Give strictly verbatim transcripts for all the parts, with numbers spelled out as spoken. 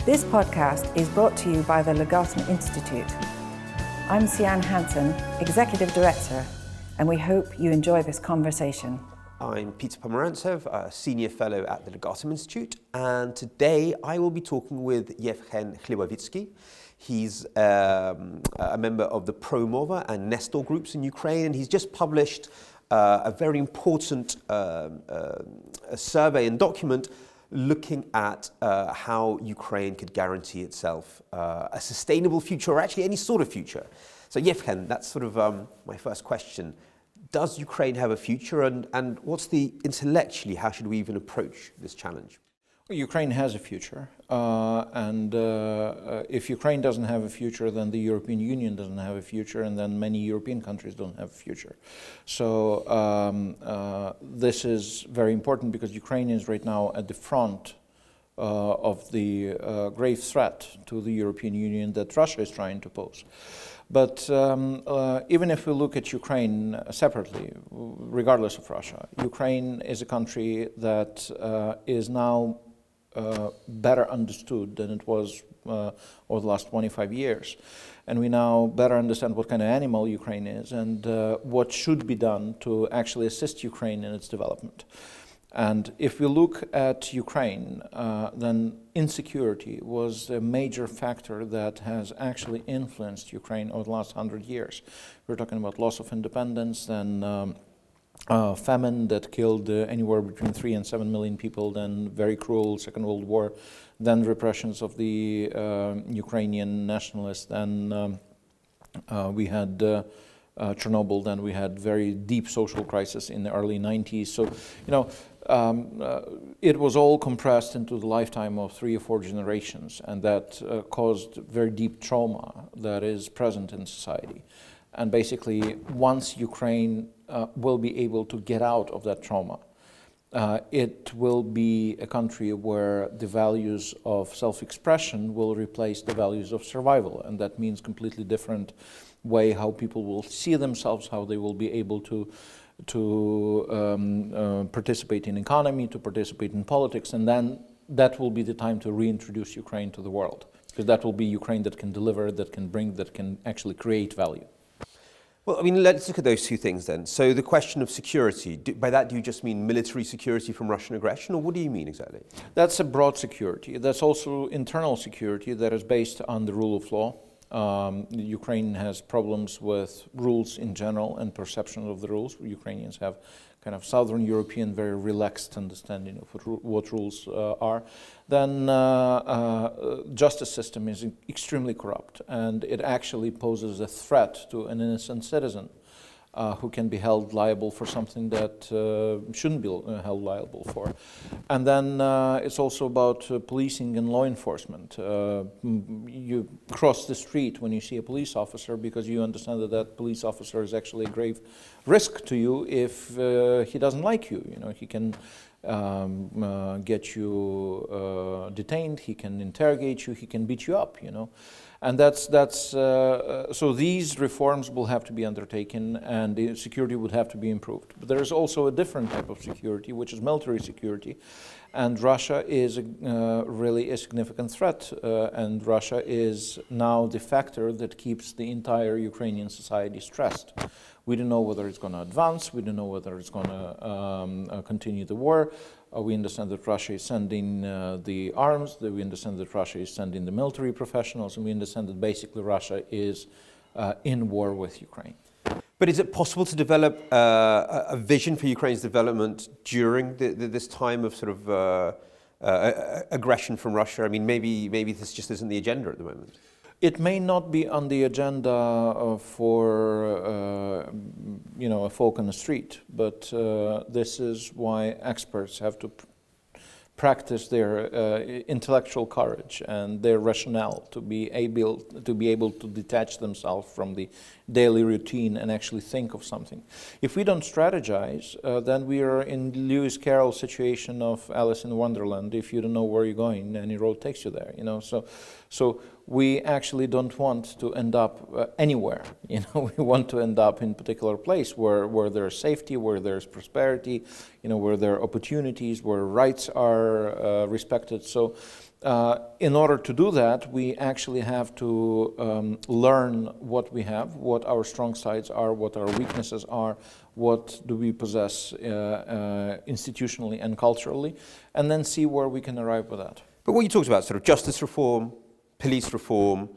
This podcast is brought to you by the Legatum Institute. I'm Sian Hansen, Executive Director, and we hope you enjoy this conversation. I'm Peter Pomerantsev, a Senior Fellow at the Legatum Institute, and today I will be talking with Yevhen Hlibovitsky. He's um, a member of the Promova and Nestor groups in Ukraine, and he's just published uh, a very important uh, uh, a survey and document looking at uh, how Ukraine could guarantee itself uh, a sustainable future, or actually any sort of future. So Yevhen, that's sort of um, my first question. Does Ukraine have a future, and, and what's the, intellectually, how should we even approach this challenge? Ukraine has a future, uh, and uh, uh, if Ukraine doesn't have a future, then the European Union doesn't have a future, and then many European countries don't have a future. So um, uh, this is very important because Ukraine is right now at the front uh, of the uh, grave threat to the European Union that Russia is trying to pose. But um, uh, even if we look at Ukraine separately, regardless of Russia, Ukraine is a country that uh, is now Uh, better understood than it was uh, over the last twenty-five years. And we now better understand what kind of animal Ukraine is and uh, what should be done to actually assist Ukraine in its development. And if we look at Ukraine, uh, then insecurity was a major factor that has actually influenced Ukraine over the last hundred years. We're talking about loss of independence, then um, Uh, famine that killed uh, anywhere between three and seven million people, then very cruel Second World War, then repressions of the uh, Ukrainian nationalists, then um, uh, we had uh, uh, Chernobyl, then we had very deep social crisis in the early nineties. So, you know, um, uh, it was all compressed into the lifetime of three or four generations, and that uh, caused very deep trauma that is present in society. And basically, once Ukraine uh, will be able to get out of that trauma, uh, it will be a country where the values of self-expression will replace the values of survival. And that means completely different way how people will see themselves, how they will be able to, to um, uh, participate in economy, to participate in politics. And then that will be the time to reintroduce Ukraine to the world. Because that will be Ukraine that can deliver, that can bring, that can actually create value. Well, I mean, let's look at those two things then. So the question of security, do, by that do you just mean military security from Russian aggression, or what do you mean exactly? That's a broad security. That's also internal security that is based on the rule of law. Um, Ukraine has problems with rules in general and perception of the rules. Ukrainians have kind of Southern European, very relaxed understanding of what, what rules uh, are. Then uh, uh, justice system is extremely corrupt, and it actually poses a threat to an innocent citizen uh, who can be held liable for something that uh, shouldn't be held liable for. And then uh, it's also about uh, policing and law enforcement. Uh, you cross the street when you see a police officer because you understand that that police officer is actually a grave risk to you if uh, he doesn't like you. You know, he can um, uh, get you uh, detained, he can interrogate you, he can beat you up, you know. And that's, that's uh, so these reforms will have to be undertaken, and the security would have to be improved. But there is also a different type of security, which is military security. And Russia is a, uh, really a significant threat, uh, and Russia is now the factor that keeps the entire Ukrainian society stressed. We don't know whether it's going to advance, we don't know whether it's going to um, uh, continue the war. Uh, we understand that Russia is sending uh, the arms, that we understand that Russia is sending the military professionals, and we understand that basically Russia is uh, in war with Ukraine. But is it possible to develop uh, a vision for Ukraine's development during the, the, this time of sort of uh, uh, aggression from Russia? I mean, maybe maybe this just isn't the agenda at the moment. It may not be on the agenda uh, for uh, you know a folk on the street, but uh, this is why experts have to pr- practice their uh, intellectual courage and their rationale to be able to be able to detach themselves from the daily routine and actually think of something. If we don't strategize, uh, then we are in Lewis Carroll's situation of Alice in Wonderland. If you don't know where you're going, any road takes you there. You know, so so we actually don't want to end up uh, anywhere. You know, we want to end up in a particular place where, where there's safety, where there's prosperity, you know, where there are opportunities, where rights are uh, respected. So uh, in order to do that, we actually have to um, learn what we have, what our strong sides are, what our weaknesses are, what do we possess uh, uh, institutionally and culturally, and then see where we can arrive with that. But what you talked about, sort of justice reform, police reform,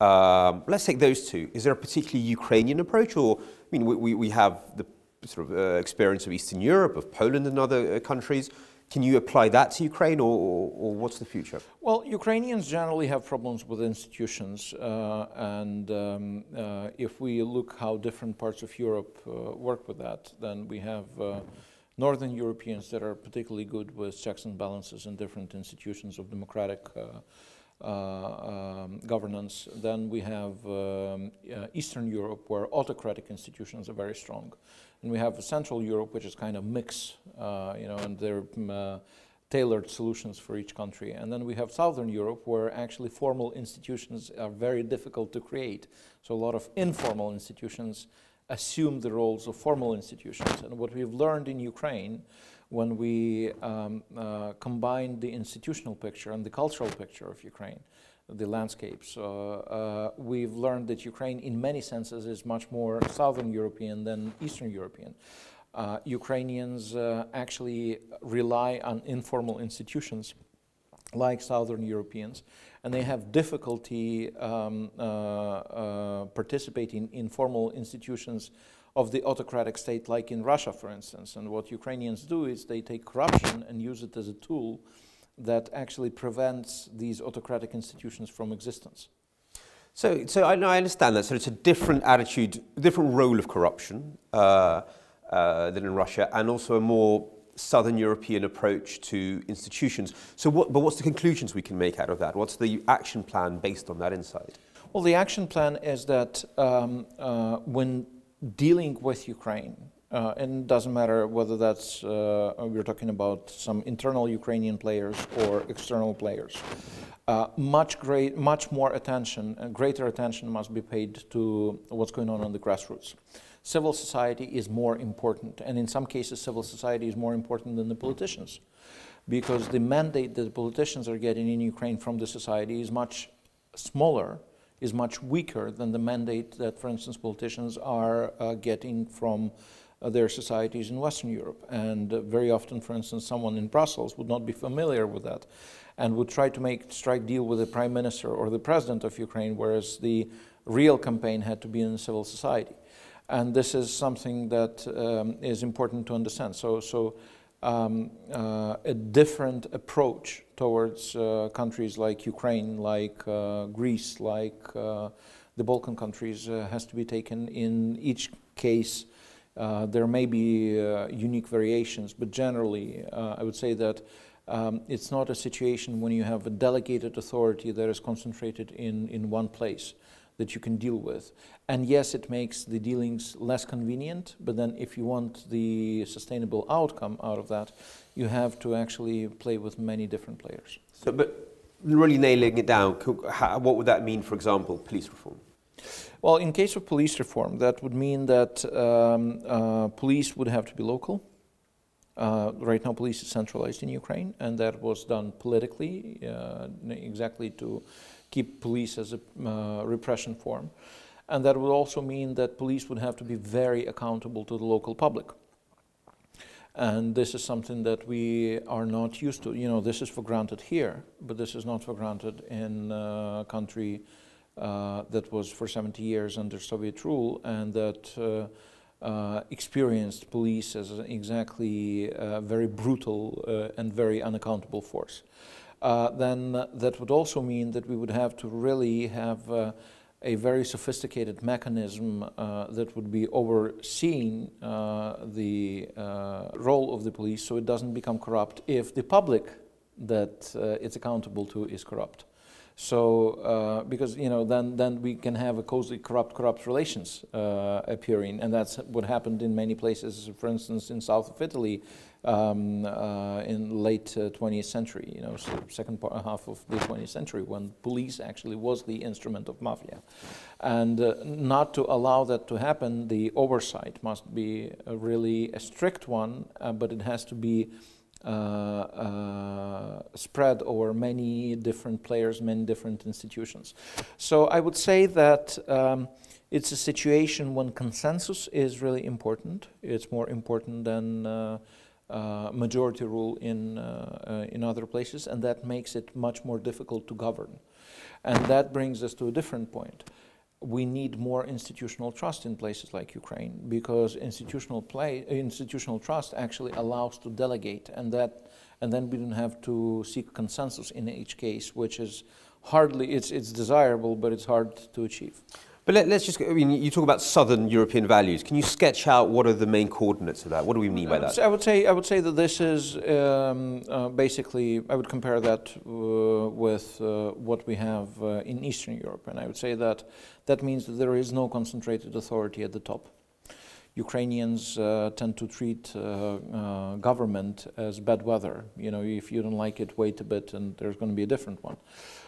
um, let's take those two. Is there a particularly Ukrainian approach? Or, I mean, we, we have the sort of uh, experience of Eastern Europe, of Poland and other uh, countries. Can you apply that to Ukraine, or, or, or what's the future? Well, Ukrainians generally have problems with institutions, uh, and um, uh, if we look how different parts of Europe uh, work with that, then we have uh, Northern Europeans that are particularly good with checks and balances in different institutions of democratic uh, uh, um, governance. Then we have um, uh, Eastern Europe, where autocratic institutions are very strong. And we have Central Europe, which is kind of mix, uh, you know, and they're uh, tailored solutions for each country. And then we have Southern Europe, where actually formal institutions are very difficult to create. So a lot of informal institutions assume the roles of formal institutions. And what we've learned in Ukraine, when we um, uh, combine the institutional picture and the cultural picture of Ukraine, the landscapes, uh, uh, we've learned that Ukraine in many senses is much more Southern European than Eastern European. Uh, Ukrainians uh, actually rely on informal institutions like Southern Europeans, and they have difficulty um, uh, uh, participating in formal institutions of the autocratic state, like in Russia, for instance. And what Ukrainians do is they take corruption and use it as a tool that actually prevents these autocratic institutions from existence. So, so I, I understand that. So it's a different attitude, different role of corruption uh, uh, than in Russia, and also a more Southern European approach to institutions. So, what, but what's the conclusions we can make out of that? What's the action plan based on that insight? Well, the action plan is that um, uh, when dealing with Ukraine, Uh, and it doesn't matter whether that's, uh, we're talking about some internal Ukrainian players or external players. Uh, much great, much more attention, and greater attention must be paid to what's going on on the grassroots. Civil society is more important, and in some cases civil society is more important than the politicians, because the mandate that the politicians are getting in Ukraine from the society is much smaller, is much weaker than the mandate that, for instance, politicians are uh, getting from Uh, their societies in Western Europe. And uh, very often, for instance, someone in Brussels would not be familiar with that and would try to make strike deal with the prime minister or the president of Ukraine, whereas the real campaign had to be in civil society. And this is something that um, is important to understand. So, so um, uh, a different approach towards uh, countries like Ukraine, like uh, Greece, like uh, the Balkan countries uh, has to be taken in each case. Uh, there may be uh, unique variations, but generally uh, I would say that um, it's not a situation when you have a delegated authority that is concentrated in, in one place that you can deal with. And yes, it makes the dealings less convenient, but then if you want the sustainable outcome out of that, you have to actually play with many different players. So, but really nailing it down, how, what would that mean, for example, police reform? Well, in case of police reform, that would mean that um, uh, police would have to be local. Uh, right now, police is centralized in Ukraine, and that was done politically, uh, exactly to keep police as a uh, repression form. And that would also mean that police would have to be very accountable to the local public. And this is something that we are not used to. You know, this is for granted here, but this is not for granted in a country Uh, that was for seventy years under Soviet rule, and that uh, uh, experienced police as an exactly uh, very brutal uh, and very unaccountable force. Uh, then that would also mean that we would have to really have uh, a very sophisticated mechanism uh, that would be overseeing uh, the uh, role of the police, so it doesn't become corrupt if the public that uh, it's accountable to is corrupt. So, uh, because, you know, then, then we can have a cozy corrupt-corrupt relations uh, appearing, and that's what happened in many places. For instance, in south of Italy, um, uh, in late uh, twentieth century, you know, so second part, half of the twentieth century, when police actually was the instrument of mafia. And uh, not to allow that to happen, the oversight must be a really a strict one, uh, but it has to be uh, uh, spread over many different players, many different institutions. So I would say that um, it's a situation when consensus is really important. It's more important than uh, uh, majority rule in, uh, uh, in other places, and that makes it much more difficult to govern. And that brings us to a different point. We need more institutional trust in places like Ukraine, because institutional play, institutional trust actually allows to delegate, and that, and then we don't have to seek consensus in each case, which is hardly, it's, it's desirable, but it's hard to achieve. But let, let's just, I mean, you talk about Southern European values. Can you sketch out what are the main coordinates of that? What do we mean by that? I would say, I would say that this is um, uh, basically, I would compare that uh, with uh, what we have uh, in Eastern Europe. And I would say that that means that there is no concentrated authority at the top. Ukrainians uh, tend to treat uh, uh, government as bad weather. You know, if you don't like it, wait a bit and there's going to be a different one.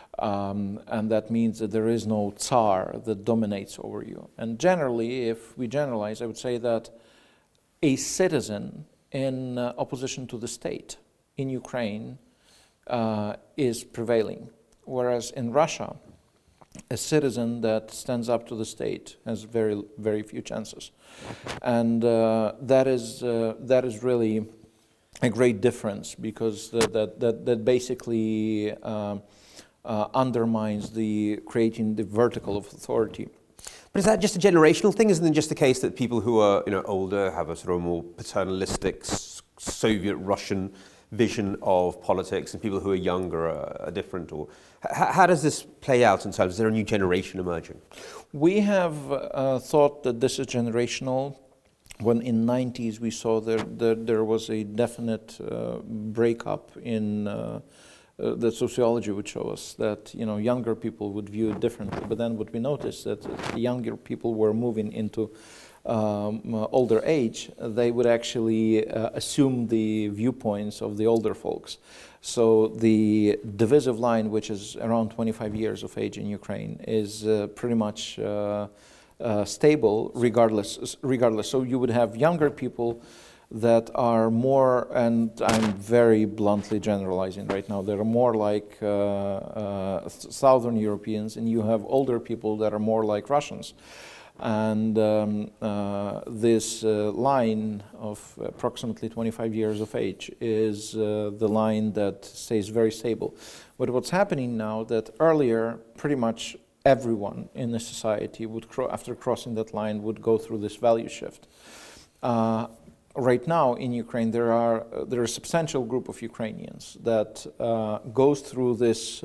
Um, and that means that there is no Tsar that dominates over you. And generally, if we generalize, I would say that a citizen in uh, opposition to the state in Ukraine uh, is prevailing, whereas in Russia, a citizen that stands up to the state has very, very few chances. And uh, that is uh, that is really a great difference, because that that that, that basically um, Uh, undermines the creating the vertical of authority. But is that just a generational thing? Isn't it just the case that people who are, you know, older have a sort of more paternalistic Soviet Russian vision of politics, and people who are younger are, are different? Or h- how does this play out in terms? Is there a new generation emerging? We have uh, thought that this is generational. When in the nineties we saw there there, there was a definite uh, breakup in. Uh, Uh, that sociology would show us that, you know, younger people would view it differently. But then what we noticed that the younger people were moving into um, uh, older age, they would actually uh, assume the viewpoints of the older folks. So the divisive line, which is around twenty-five years of age in Ukraine, is uh, pretty much uh, uh, stable regardless. Regardless, so you would have younger people that are more, and I'm very bluntly generalizing right now, they're more like uh, uh, Southern Europeans, and you have older people that are more like Russians. And um, uh, this uh, line of approximately twenty-five years of age is uh, the line that stays very stable. But what's happening now, that earlier pretty much everyone in the society would, cro- after crossing that line, would go through this value shift. Uh, Right now in Ukraine, there are uh, there are a substantial group of Ukrainians that uh, goes through this uh,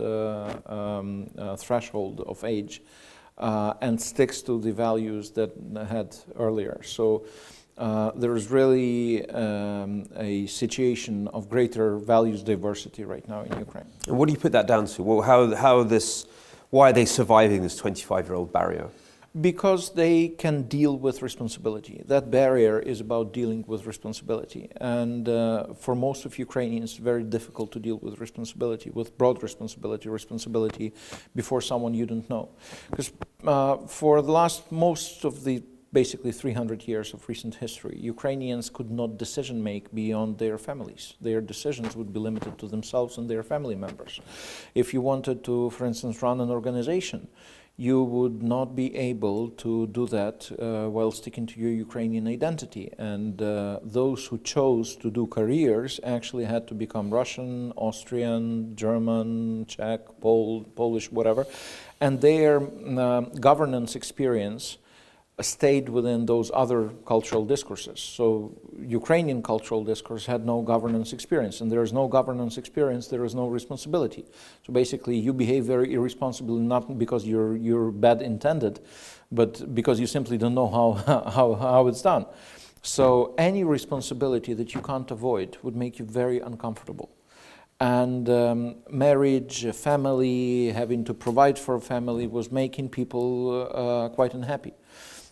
um, uh, threshold of age uh, and sticks to the values that had earlier. So uh, there is really um, a situation of greater values diversity right now in Ukraine. And what do you put that down to? Well, how how this? Why are they surviving this twenty-five-year-old barrier? Because they can deal with responsibility. That barrier is about dealing with responsibility. And uh, for most of Ukrainians, it's very difficult to deal with responsibility, with broad responsibility, responsibility before someone you don't know. Because uh, for the last, most of the basically three hundred years of recent history, Ukrainians could not decision make beyond their families. Their decisions would be limited to themselves and their family members. If you wanted to, for instance, run an organization, you would not be able to do that uh, while sticking to your Ukrainian identity. And uh, those who chose to do careers actually had to become Russian, Austrian, German, Czech, Pol- Polish, whatever. And their uh, governance experience stayed within those other cultural discourses. So Ukrainian cultural discourse had no governance experience, and there is no governance experience, there is no responsibility. So basically you behave very irresponsibly, not because you're you're bad intended, but because you simply don't know how how, how it's done. So any responsibility that you can't avoid would make you very uncomfortable. And um, marriage, family, having to provide for a family was making people uh, quite unhappy.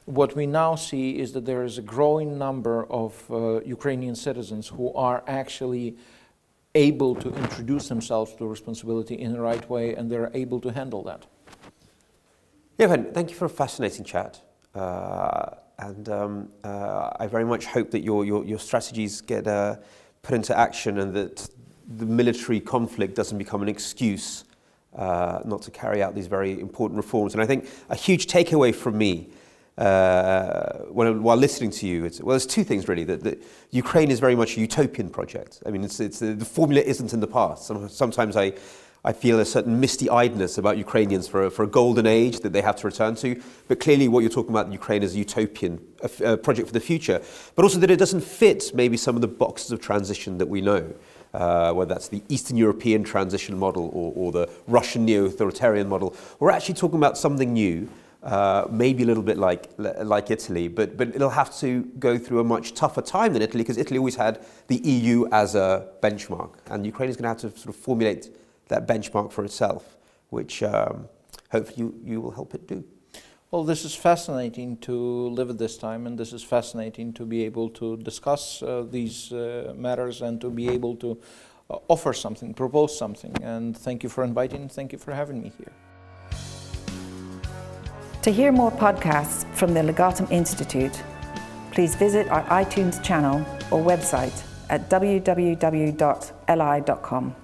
what we now see is that there is a growing number of uh, Ukrainian citizens who are actually able to introduce themselves to responsibility in the right way, and they're able to handle that. Yevhen, thank you for a fascinating chat. Uh, and um, uh, I very much hope that your, your, your strategies get uh, put into action and that the military conflict doesn't become an excuse uh, not to carry out these very important reforms. And I think a huge takeaway from me uh, when, while listening to you, it's, well, there's two things really. That, that Ukraine is very much a utopian project. I mean, it's, it's, the formula isn't in the past. Sometimes I, I feel a certain misty-eyedness about Ukrainians for a, for a golden age that they have to return to. But clearly what you're talking about Ukraine is a utopian a, a project for the future. But also that it doesn't fit maybe some of the boxes of transition that we know. Uh, whether that's the Eastern European transition model or, or the Russian neo-authoritarian model. We're actually talking about something new, uh, maybe a little bit like like Italy, but, but it'll have to go through a much tougher time than Italy, because Italy always had the E U as a benchmark, and Ukraine is going to have to sort of formulate that benchmark for itself, which um, hopefully you, you will help it do. Well, this is fascinating to live at this time, and this is fascinating to be able to discuss uh, these uh, matters and to be able to uh, offer something, propose something. And thank you for inviting, thank you for having me here. To hear more podcasts from the Legatum Institute, please visit our iTunes channel or website at w w w dot l i dot com.